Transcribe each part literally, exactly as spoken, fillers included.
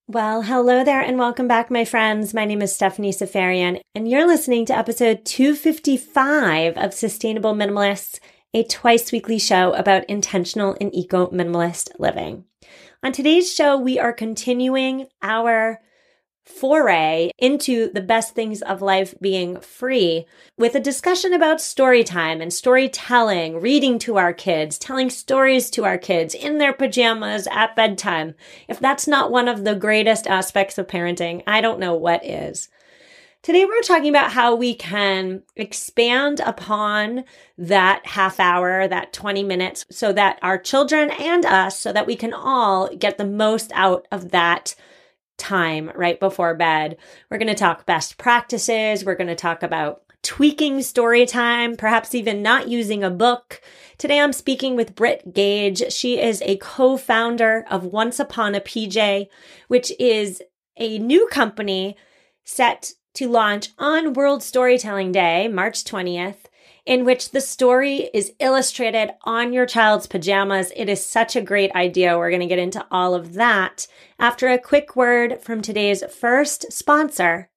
Well, hello there and welcome back, my friends. My name is Stephanie Safarian, and you're listening to episode two fifty-five of Sustainable Minimalists, a twice weekly show about intentional and eco-minimalist living. On today's show, we are continuing our foray into the best things of life being free with a discussion about story time and storytelling, reading to our kids, telling stories to our kids in their pajamas at bedtime. If that's not one of the greatest aspects of parenting, I don't know what is. Today, we're talking about how we can expand upon that half hour, that twenty minutes, so that our children and us, so that we can all get the most out of that time right before bed. We're going to talk best practices. We're going to talk about tweaking story time, perhaps even not using a book. Today, I'm speaking with Britt Gage. She is a co-founder of Once Upon a P J, which is a new company set to launch on World Storytelling Day, March twentieth, in which the story is illustrated on your child's pajamas. It is such a great idea. We're going to get into all of that after a quick word from today's first sponsor.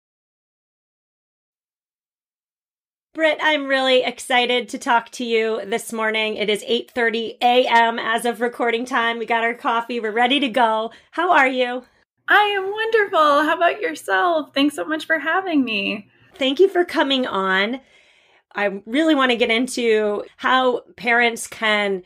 Britt, I'm really excited to talk to you this morning. It is eight thirty a.m. as of recording time. We got our coffee. We're ready to go. How are you? I am wonderful. How about yourself? Thanks so much for having me. Thank you for coming on. I really want to get into how parents can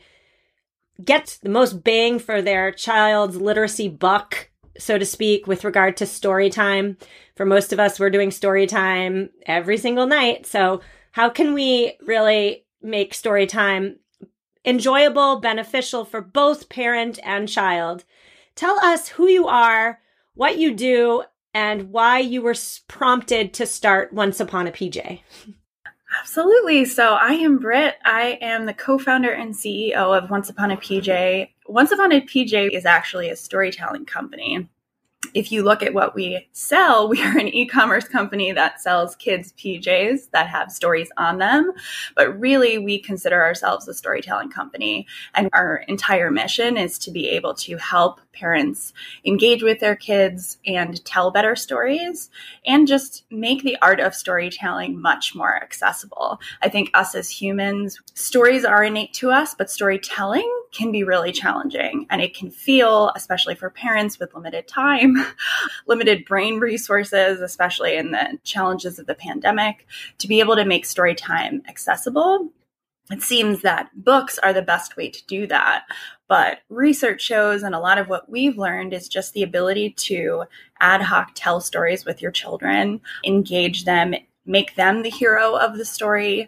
get the most bang for their child's literacy buck, so to speak, with regard to story time. For most of us, we're doing story time every single night. So how can we really make story time enjoyable, beneficial for both parent and child? Tell us who you are, what you do, and why you were prompted to start Once Upon a P J. Absolutely. So I am Britt. I am the co-founder and C E O of Once Upon a P J. Once Upon a P J is actually a storytelling company. If you look at what we sell, we are an e-commerce company that sells kids' P Js that have stories on them. But really, we consider ourselves a storytelling company. And our entire mission is to be able to help parents engage with their kids and tell better stories and just make the art of storytelling much more accessible. I think us as humans, stories are innate to us, but storytelling can be really challenging. And it can feel, especially for parents with limited time, limited brain resources, especially in the challenges of the pandemic, to be able to make story time accessible. It seems that books are the best way to do that. But research shows, and a lot of what we've learned is just the ability to ad hoc tell stories with your children, engage them, make them the hero of the story,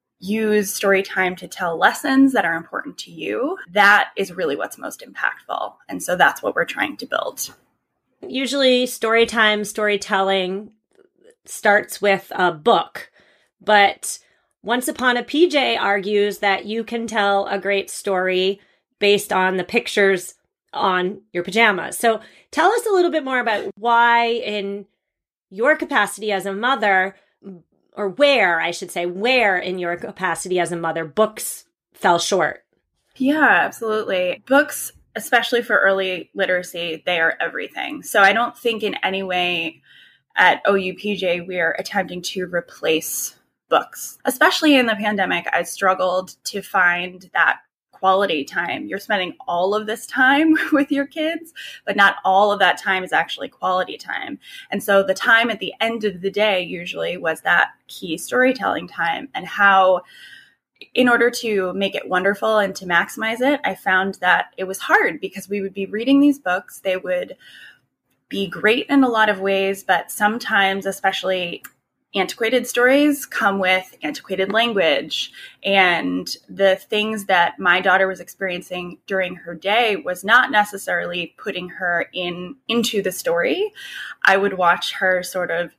use story time to tell lessons that are important to you. That is really what's most impactful. And so that's what we're trying to build. Usually story time, storytelling starts with a book, but Once Upon a P J argues that you can tell a great story based on the pictures on your pajamas. So tell us a little bit more about why, in your capacity as a mother, or where, I should say, where in your capacity as a mother, books fell short. Yeah, absolutely. Books, especially for early literacy, they are everything. So I don't think in any way at O U P J we are attempting to replace books. Especially in the pandemic, I struggled to find that quality time. You're spending all of this time with your kids, but not all of that time is actually quality time. And so the time at the end of the day usually was that key storytelling time, and how, in order to make it wonderful and to maximize it, I found that it was hard because we would be reading these books. They would be great in a lot of ways, but sometimes, especially antiquated stories, come with antiquated language, and the things that my daughter was experiencing during her day was not necessarily putting her in into the story. I would watch her sort of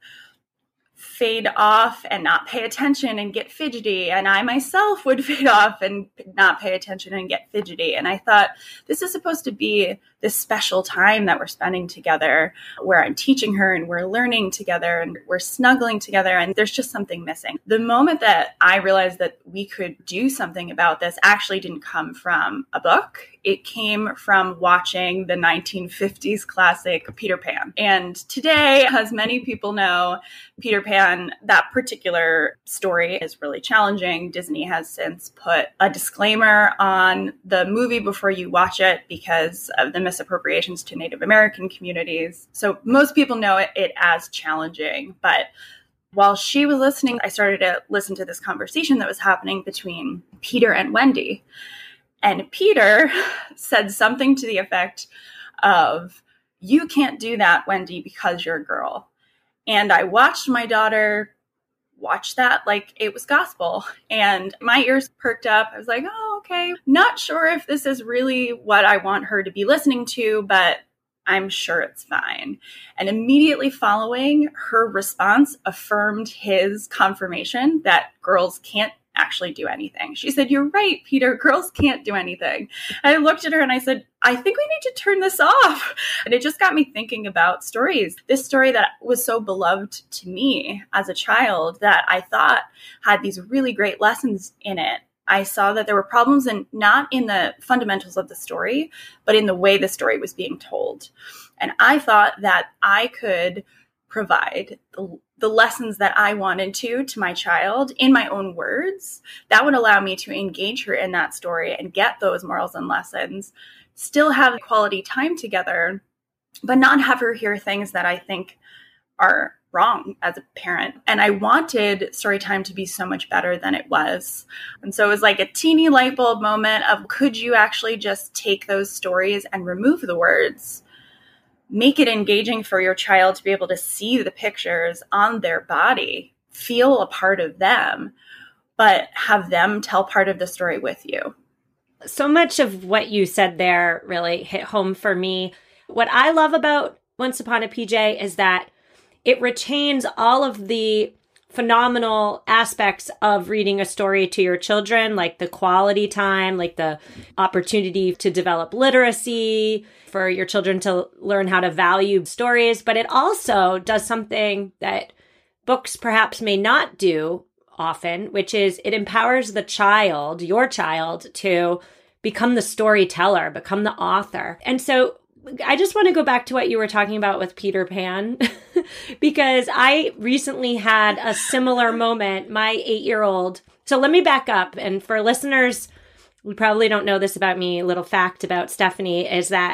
fade off and not pay attention and get fidgety. And I myself would fade off and not pay attention and get fidgety. And I thought, this is supposed to be this special time that we're spending together where I'm teaching her and we're learning together and we're snuggling together, and there's just something missing. The moment that I realized that we could do something about this actually didn't come from a book. It came from watching the nineteen fifties classic Peter Pan. And today, as many people know, Peter Pan, that particular story is really challenging. Disney has since put a disclaimer on the movie before you watch it because of the misappropriations to Native American communities. So most people know it, it as challenging. But while she was listening, I started to listen to this conversation that was happening between Peter and Wendy. And Peter said something to the effect of, "You can't do that, Wendy, because you're a girl." And I watched my daughter watch that like it was gospel. And my ears perked up. I was like, oh, okay. Not sure if this is really what I want her to be listening to, but I'm sure it's fine. And immediately following, her response affirmed his confirmation that girls can't actually do anything. She said, "You're right, Peter, girls can't do anything." And I looked at her and I said, "I think we need to turn this off." And it just got me thinking about stories. This story that was so beloved to me as a child that I thought had these really great lessons in it. I saw that there were problems in not in the fundamentals of the story, but in the way the story was being told. And I thought that I could provide the, the lessons that I wanted to to my child in my own words. That would allow me to engage her in that story and get those morals and lessons, still have quality time together, but not have her hear things that I think are wrong as a parent. And I wanted story time to be so much better than it was. And so it was like a teeny light bulb moment of, could you actually just take those stories and remove the words? Make it engaging for your child to be able to see the pictures on their body, feel a part of them, but have them tell part of the story with you. So much of what you said there really hit home for me. What I love about Once Upon a P J is that it retains all of the phenomenal aspects of reading a story to your children, like the quality time, like the opportunity to develop literacy, for your children to learn how to value stories. But it also does something that books perhaps may not do often, which is it empowers the child, your child, to become the storyteller, become the author. And so I just want to go back to what you were talking about with Peter Pan, because I recently had a similar moment. My eight-year-old, so let me back up. And for listeners, you probably don't know this about me, a little fact about Stephanie is that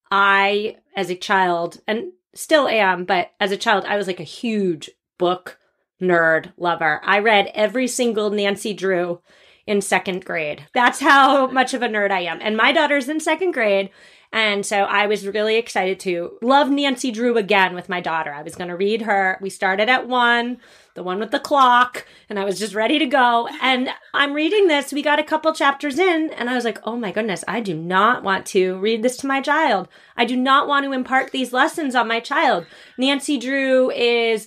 I, as a child, and still am, but as a child, I was like a huge book nerd lover. I read every single Nancy Drew in second grade. That's how much of a nerd I am. And my daughter's in second grade. And so I was really excited to love Nancy Drew again with my daughter. I was going to read her. We started at one, the one with the clock, and I was just ready to go. And I'm reading this. We got a couple chapters in, and I was like, oh my goodness, I do not want to read this to my child. I do not want to impart these lessons on my child. Nancy Drew is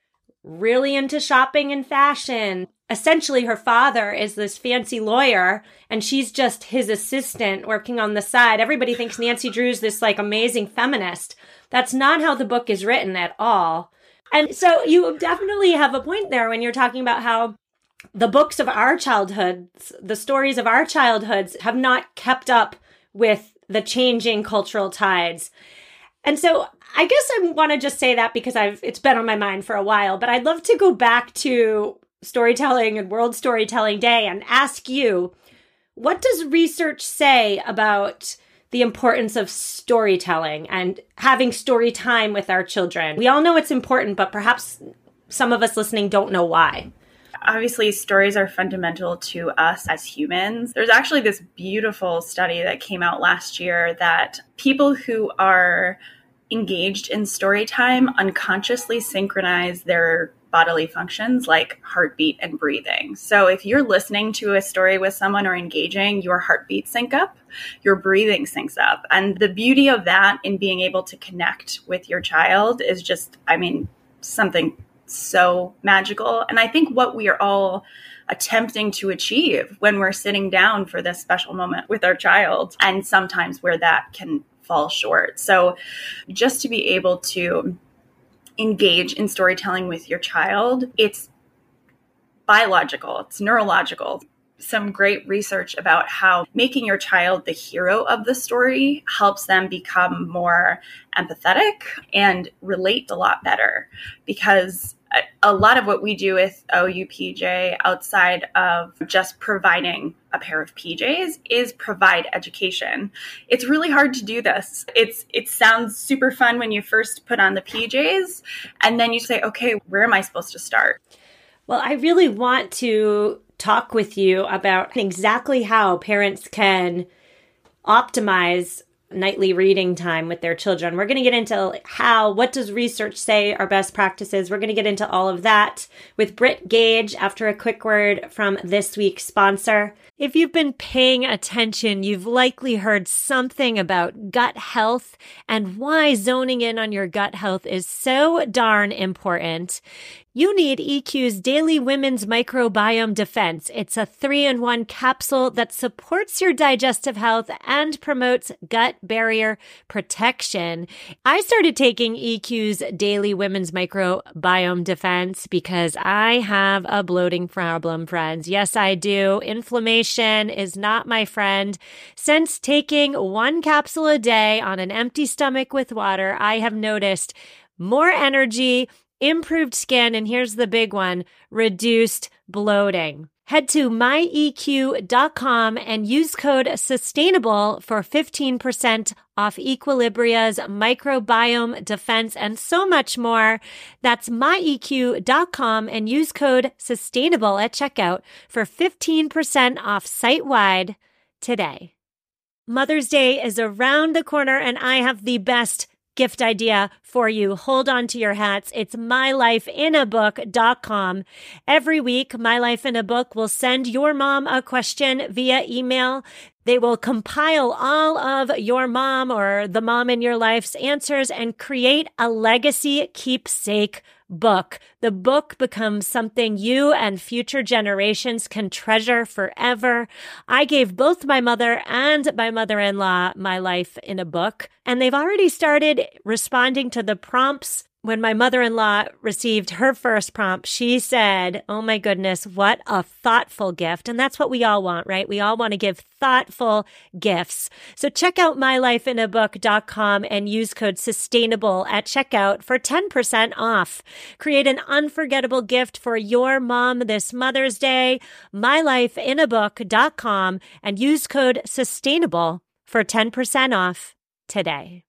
really into shopping and fashion. Essentially, her father is this fancy lawyer, and she's just his assistant working on the side. Everybody thinks Nancy Drew's this like amazing feminist. That's not how the book is written at all. And so you definitely have a point there when you're talking about how the books of our childhoods, the stories of our childhoods have not kept up with the changing cultural tides. And so I guess I want to just say that because I've it's been on my mind for a while, but I'd love to go back to Storytelling and World Storytelling Day and ask you, what does research say about the importance of storytelling and having story time with our children? We all know it's important, but perhaps some of us listening don't know why. Obviously, stories are fundamental to us as humans. There's actually this beautiful study that came out last year that people who are engaged in story time unconsciously synchronize their bodily functions like heartbeat and breathing. So if you're listening to a story with someone or engaging, your heartbeat sync up, your breathing syncs up. And the beauty of that in being able to connect with your child is just, I mean, something so magical. And I think what we are all attempting to achieve when we're sitting down for this special moment with our child, and sometimes where that can fall short. So just to be able to engage in storytelling with your child, it's biological, it's neurological. Some great research about how making your child the hero of the story helps them become more empathetic and relate a lot better. Because a, a lot of what we do with O U P J outside of just providing a pair of P Js is provide education. It's really hard to do this. It's it sounds super fun when you first put on the P Js and then you say, okay, where am I supposed to start? Well, I really want to talk with you about exactly how parents can optimize nightly reading time with their children. We're going to get into how, what does research say are best practices? We're going to get into all of that with Britt Gage after a quick word from this week's sponsor. If you've been paying attention, you've likely heard something about gut health and why zoning in on your gut health is so darn important. You need E Q's Daily Women's Microbiome Defense. It's a three-in-one capsule that supports your digestive health and promotes gut barrier protection. I started taking E Q's Daily Women's Microbiome Defense because I have a bloating problem, friends. Yes, I do. Inflammation is not my friend. Since taking one capsule a day on an empty stomach with water, I have noticed more energy, improved skin, and here's the big one, reduced bloating. Head to my E Q dot com and use code SUSTAINABLE for fifteen percent off Equilibria's microbiome defense and so much more. That's my E Q dot com and use code SUSTAINABLE at checkout for fifteen percent off site-wide today. Mother's Day is around the corner and I have the best gift idea for you. Hold on to your hats. It's my life in a book dot com. Every week, My Life in a Book will send your mom a question via email. They will compile all of your mom or the mom in your life's answers and create a legacy keepsake book. The book becomes something you and future generations can treasure forever. I gave both my mother and my mother-in-law my life in a book, and they've already started responding to the prompts. When my mother-in-law received her first prompt, she said, oh my goodness, what a thoughtful gift. And that's what we all want, right? We all want to give thoughtful gifts. So check out my life in a book dot com and use code SUSTAINABLE at checkout for ten percent off. Create an unforgettable gift for your mom this Mother's Day. my life in a book dot com and use code SUSTAINABLE for ten percent off today.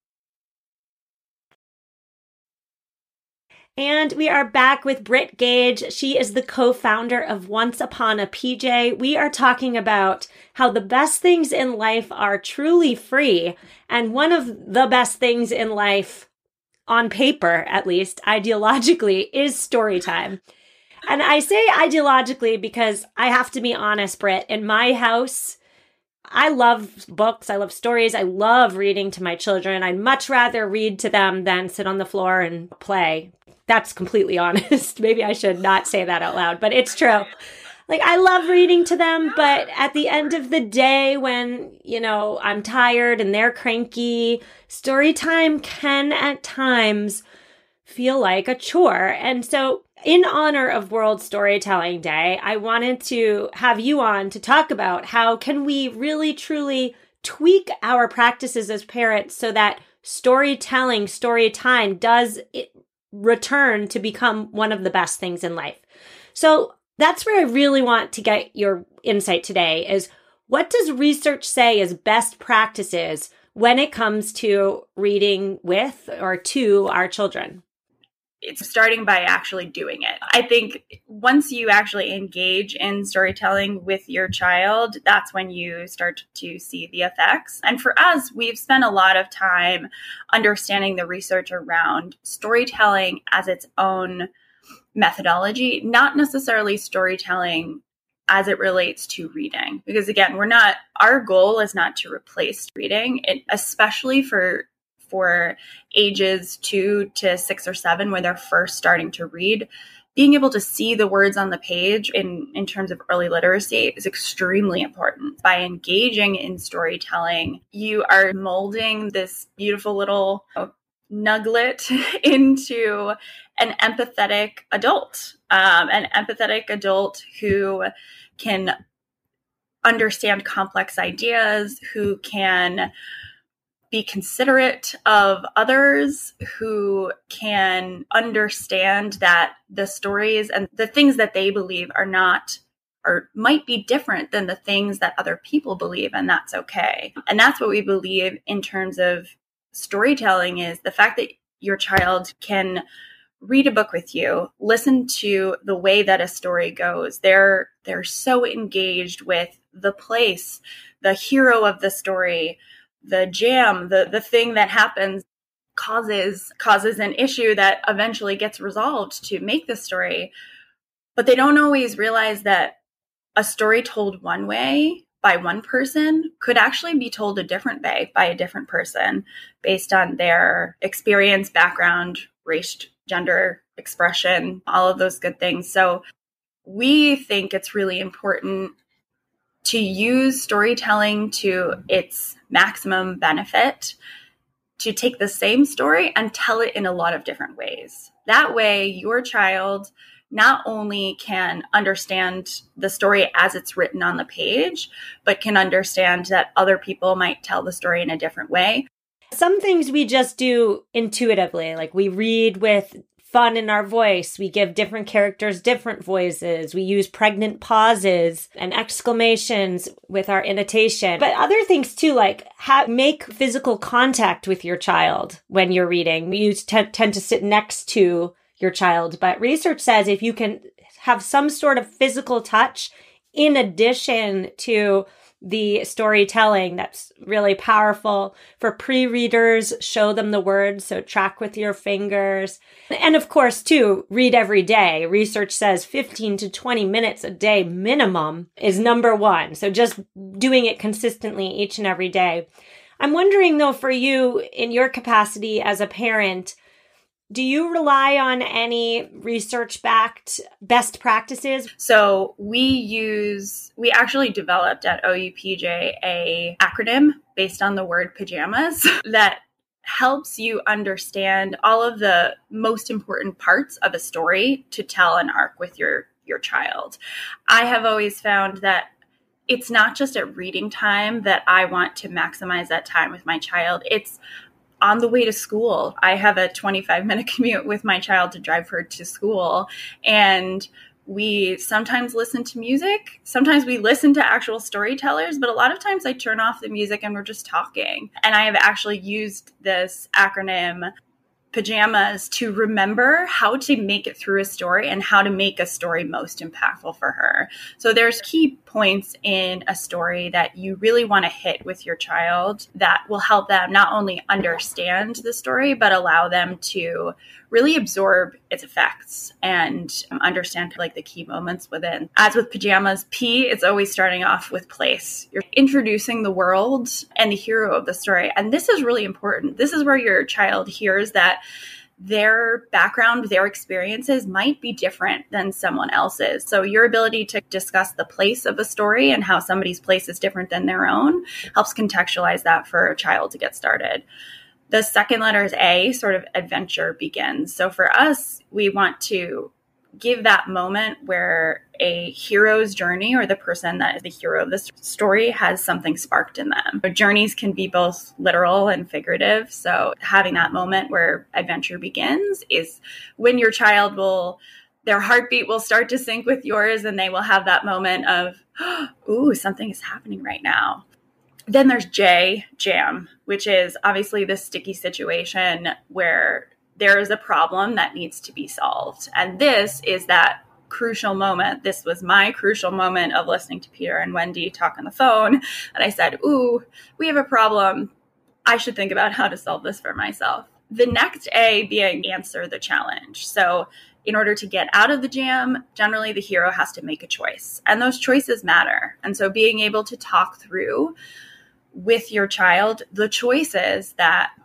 And we are back with Britt Gage. She is the co-founder of Once Upon a P J. We are talking about how the best things in life are truly free. And one of the best things in life, on paper at least, ideologically, is story time. And I say ideologically because I have to be honest, Britt. In my house, I love books. I love stories. I love reading to my children. I'd much rather read to them than sit on the floor and play. That's completely honest. Maybe I should not say that out loud, but it's true. Like, I love reading to them, but at the end of the day, when, you know, I'm tired and they're cranky, story time can at times feel like a chore. And so in honor of World Storytelling Day, I wanted to have you on to talk about how can we really, truly tweak our practices as parents so that storytelling, story time does it return to become one of the best things in life. So that's where I really want to get your insight today is what does research say is best practices when it comes to reading with or to our children? It's starting by actually doing it. I think once you actually engage in storytelling with your child, that's when you start to see the effects. And for us, we've spent a lot of time understanding the research around storytelling as its own methodology, not necessarily storytelling as it relates to reading. Because again, we're not, our goal is not to replace reading, it, especially for for ages two to six or seven, when they're first starting to read. being able to see the words on the page in, in terms of early literacy is extremely important. By engaging in storytelling, you are molding this beautiful little nugget into an empathetic adult, um, an empathetic adult who can understand complex ideas, who can be considerate of others, who can understand that the stories and the things that they believe are not or might be different than the things that other people believe, and that's okay. And that's what we believe in terms of storytelling, is the fact that your child can read a book with you, listen to the way that a story goes. They're they're so engaged with the place, the hero of the story, the jam, the, the thing that happens causes causes an issue that eventually gets resolved to make the story. But they don't always realize that a story told one way by one person could actually be told a different way by a different person based on their experience, background, race, gender, expression, all of those good things. So we think it's really important to use storytelling to its maximum benefit, to take the same story and tell it in a lot of different ways. That way, your child not only can understand the story as it's written on the page, but can understand that other people might tell the story in a different way. Some things we just do intuitively, like we read with fun in our voice. We give different characters different voices. We use pregnant pauses and exclamations with our intonation. But other things too, like ha- make physical contact with your child when you're reading. You t- tend to sit next to your child. But research says if you can have some sort of physical touch in addition to the storytelling, that's really powerful. For pre-readers, show them the words, so track with your fingers. And of course, too, read every day. Research says fifteen to twenty minutes a day minimum is number one. So just doing it consistently each and every day. I'm wondering, though, for you, in your capacity as a parent, do you rely on any research-backed best practices? So we use, we actually developed at O U P J a acronym based on the word pajamas that helps you understand all of the most important parts of a story to tell an arc with your, your child. I have always found that it's not just at reading time that I want to maximize that time with my child. It's on the way to school. I have a twenty-five minute commute with my child to drive her to school. And we sometimes listen to music. Sometimes we listen to actual storytellers, but a lot of times I turn off the music and we're just talking. And I have actually used this acronym pajamas to remember how to make it through a story and how to make a story most impactful for her. So there's key points in a story that you really want to hit with your child that will help them not only understand the story, but allow them to really absorb its effects and understand like the key moments within. As with pajamas, P, it's always starting off with place. You're introducing the world and the hero of the story. And this is really important. This is where your child hears that their background, their experiences might be different than someone else's. So your ability to discuss the place of a story and how somebody's place is different than their own helps contextualize that for a child to get started. The second letter is A, sort of adventure begins. So for us, we want to give that moment where a hero's journey or the person that is the hero of the story has something sparked in them. Journeys can be both literal and figurative. So having that moment where adventure begins is when your child will, their heartbeat will start to sync with yours and they will have that moment of, ooh, something is happening right now. Then there's J, jam, which is obviously this sticky situation where there is a problem that needs to be solved. And this is that crucial moment. This was my crucial moment of listening to Peter and Wendy talk on the phone. And I said, ooh, we have a problem. I should think about how to solve this for myself. The next A being answer the challenge. So in order to get out of the jam, generally the hero has to make a choice. And those choices matter. And so being able to talk through with your child the choices that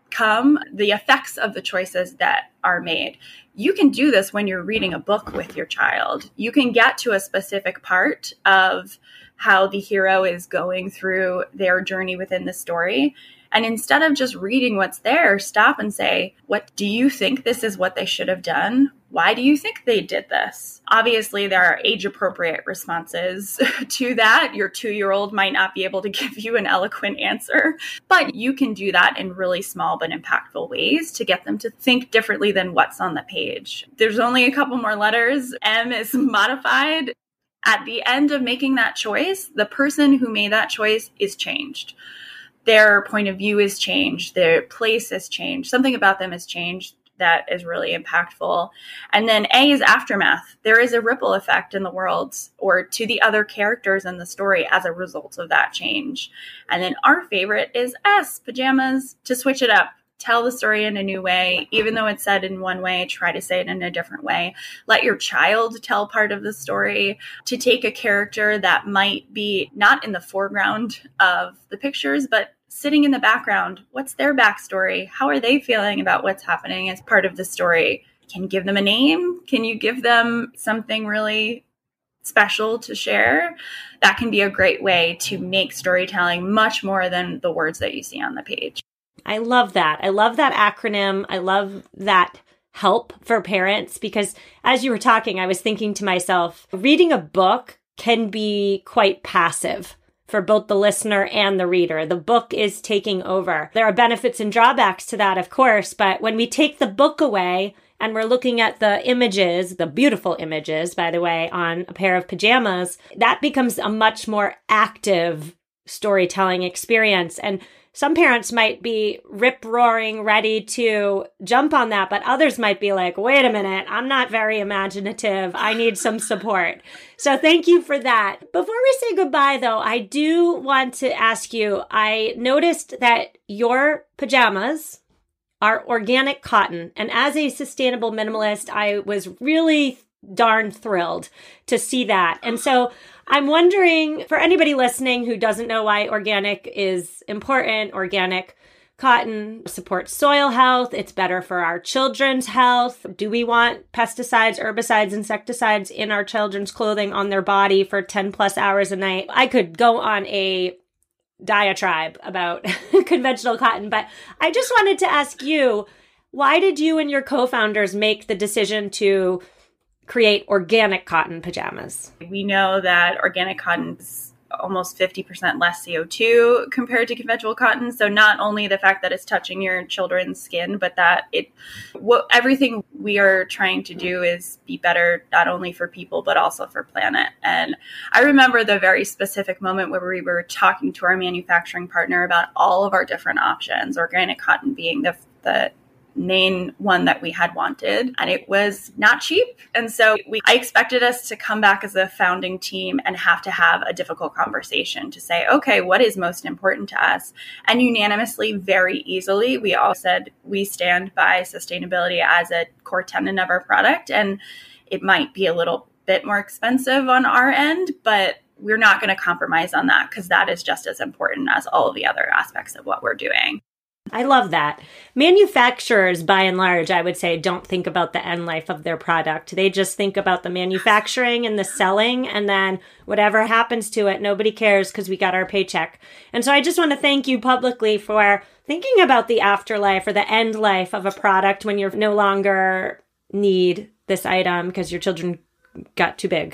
overcome the effects of the choices that are made. You can do this when you're reading a book with your child. You can get to a specific part of how the hero is going through their journey within the story. And instead of just reading what's there, stop and say, what do you think this is what they should have done? Why do you think they did this? Obviously, there are age-appropriate responses to that. Your two-year-old might not be able to give you an eloquent answer, but you can do that in really small but impactful ways to get them to think differently than what's on the page. There's only a couple more letters. M is modified. At the end of making that choice, the person who made that choice is changed. Their point of view is changed. Their place has changed. Something about them has changed that is really impactful. And then A is aftermath. There is a ripple effect in the world or to the other characters in the story as a result of that change. And then our favorite is S, pajamas, to switch it up. Tell the story in a new way. Even though it's said in one way, try to say it in a different way. Let your child tell part of the story. To take a character that might be not in the foreground of the pictures, but sitting in the background. What's their backstory? How are they feeling about what's happening as part of the story? Can you give them a name? Can you give them something really special to share? That can be a great way to make storytelling much more than the words that you see on the page. I love that. I love that acronym. I love that help for parents because as you were talking, I was thinking to myself, reading a book can be quite passive for both the listener and the reader. The book is taking over. There are benefits and drawbacks to that, of course, but when we take the book away and we're looking at the images, the beautiful images, by the way, on a pair of pajamas, that becomes a much more active storytelling experience. And some parents might be rip-roaring, ready to jump on that, but others might be like, wait a minute, I'm not very imaginative. I need some support. So thank you for that. Before we say goodbye, though, I do want to ask you, I noticed that your pajamas are organic cotton. And as a sustainable minimalist, I was really darn thrilled to see that. And so I'm wondering, for anybody listening who doesn't know why organic is important, organic cotton supports soil health. It's better for our children's health. Do we want pesticides, herbicides, insecticides in our children's clothing on their body for ten plus hours a night? I could go on a diatribe about conventional cotton, but I just wanted to ask you, why did you and your co-founders make the decision to create organic cotton pajamas? We know that organic cotton is almost fifty percent less C O two compared to conventional cotton. So not only the fact that it's touching your children's skin, but that it, what everything we are trying to do is be better, not only for people, but also for planet. And I remember the very specific moment where we were talking to our manufacturing partner about all of our different options, organic cotton being the, the main one that we had wanted, and it was not cheap. And so we, I expected us to come back as a founding team and have to have a difficult conversation to say, okay, what is most important to us? And unanimously, very easily, we all said we stand by sustainability as a core tenet of our product. And it might be a little bit more expensive on our end, but we're not going to compromise on that because that is just as important as all of the other aspects of what we're doing. I love that. Manufacturers, by and large, I would say, don't think about the end life of their product. They just think about the manufacturing and the selling, and then whatever happens to it, nobody cares because we got our paycheck. And so I just want to thank you publicly for thinking about the afterlife or the end life of a product when you're no longer need this item because your children got too big.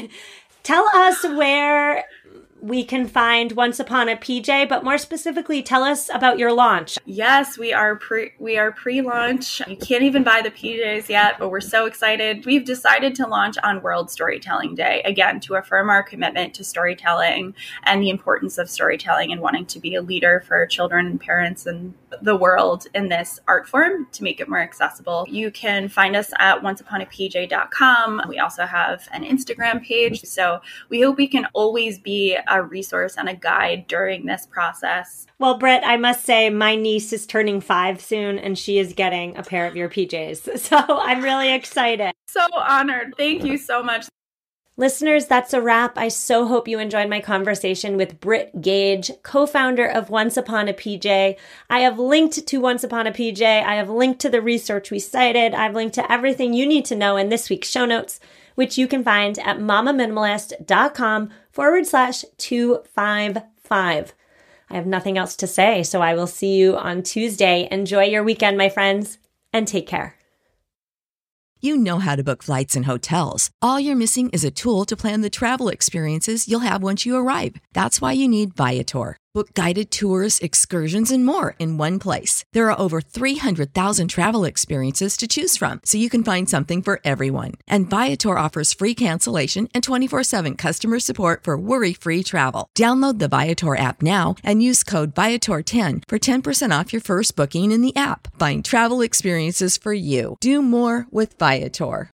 Tell us where we can find Once Upon a P J, but more specifically, tell us about your launch. Yes, we are pre we are pre-launch. You can't even buy the P Js yet, but we're so excited. We've decided to launch on World Storytelling Day, again, to affirm our commitment to storytelling and the importance of storytelling and wanting to be a leader for children and parents and the world in this art form to make it more accessible. You can find us at once upon a p j dot com. We also have an Instagram page. So we hope we can always be a resource and a guide during this process. Well, Britt, I must say my niece is turning five soon and she is getting a pair of your P Js. So I'm really excited. So honored. Thank you so much. Listeners, that's a wrap. I so hope you enjoyed my conversation with Britt Gage, co-founder of Once Upon a P J. I have linked to Once Upon a P J. I have linked to the research we cited. I've linked to everything you need to know in this week's show notes, which you can find at mamaminimalist.com forward slash 255. I have nothing else to say, so I will see you on Tuesday. Enjoy your weekend, my friends, and take care. You know how to book flights and hotels. All you're missing is a tool to plan the travel experiences you'll have once you arrive. That's why you need Viator. Book guided tours, excursions, and more in one place. There are over three hundred thousand travel experiences to choose from, so you can find something for everyone. And Viator offers free cancellation and twenty-four seven customer support for worry-free travel. Download the Viator app now and use code Viator ten for ten percent off your first booking in the app. Find travel experiences for you. Do more with Viator.